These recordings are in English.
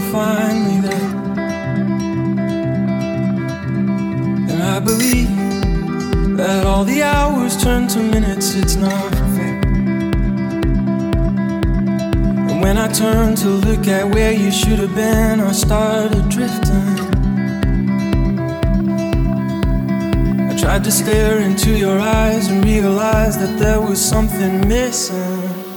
finally there. And I believe that all the hours turn to minutes, it's not fair. And when I turned to look at where you should have been, I started drifting. I tried to stare into your eyes and realize that there was something missing.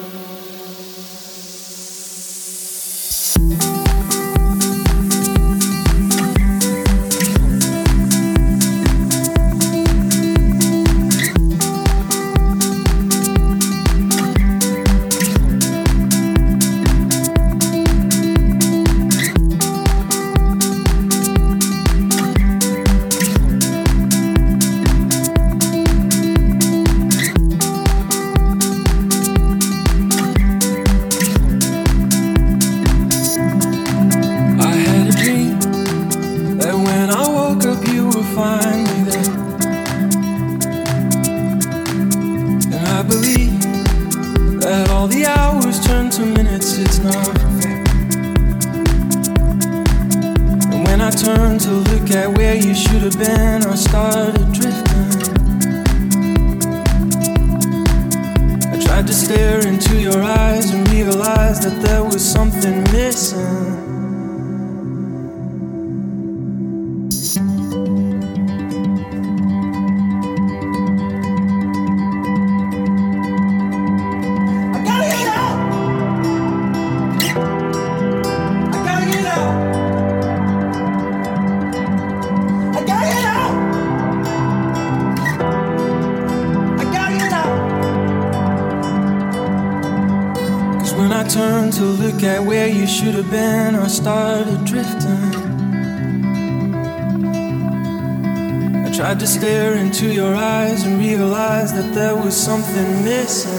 Tried to stare into your eyes and realize that there was something missing.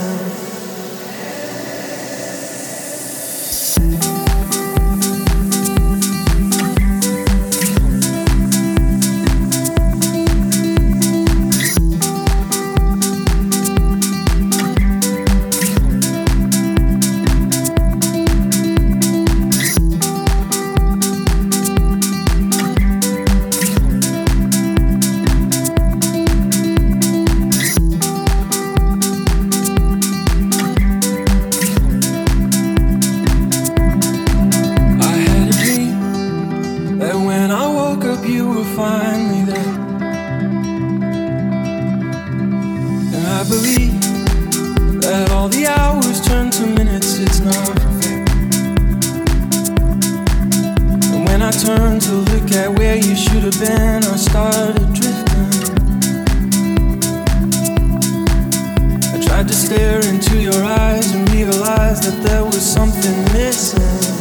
Tried to stare into your eyes and realize that there was something missing.